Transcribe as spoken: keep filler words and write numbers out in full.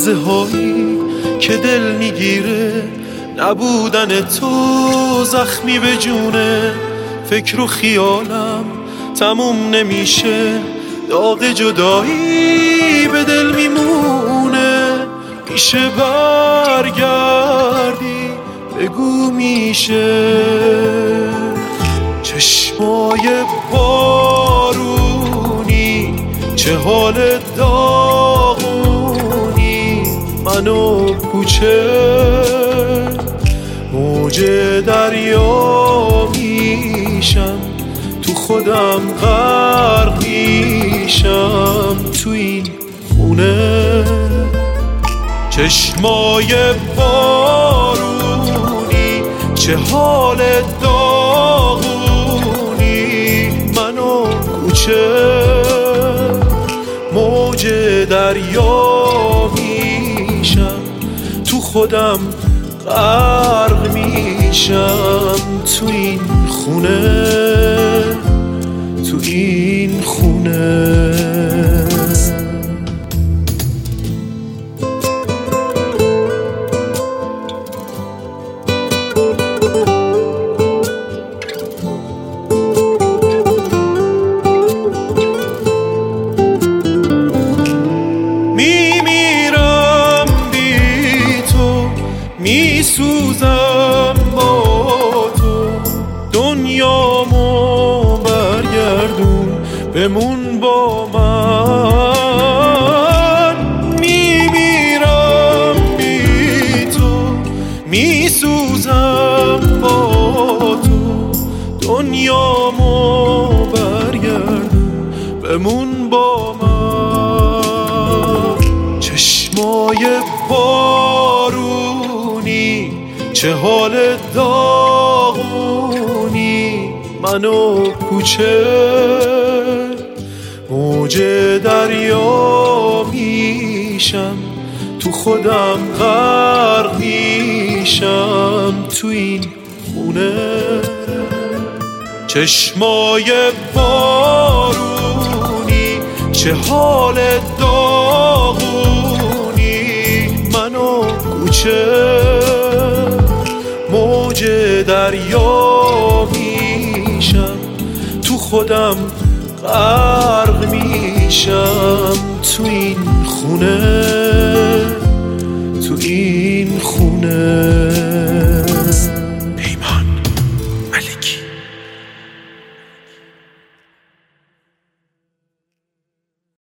لحظه هایی که دل میگیره نبودن تو زخمی به جونه. فکر و خیالم تموم نمیشه، داغ جدایی به دل میمونه. میشه برگردی بگو میشه. چشمای بارونی چه حال داغونی، منو کوچه موج دریا میشم، تو خودم غرق میشم تو این خونه. چشمای بارونی چه حال داغونی، منو کوچه موج دریا میشم، تو خودم غرق میشم تو این خونه، تو این خونه. میسوزم با تو، دنیامو برگردون بمون با من. میمیرم بی تو، میسوزم با تو، دنیامو برگردون بمون با من. چشمای بارونی چه حال داغونی، منو کوچه موج دریا میشم، تو خودم غرق میشم تو این خونه. چشمای بارونی چه حال داغونی، منو کوچه موج دریا میشم، تو خودم غرق میشم تو این خونه.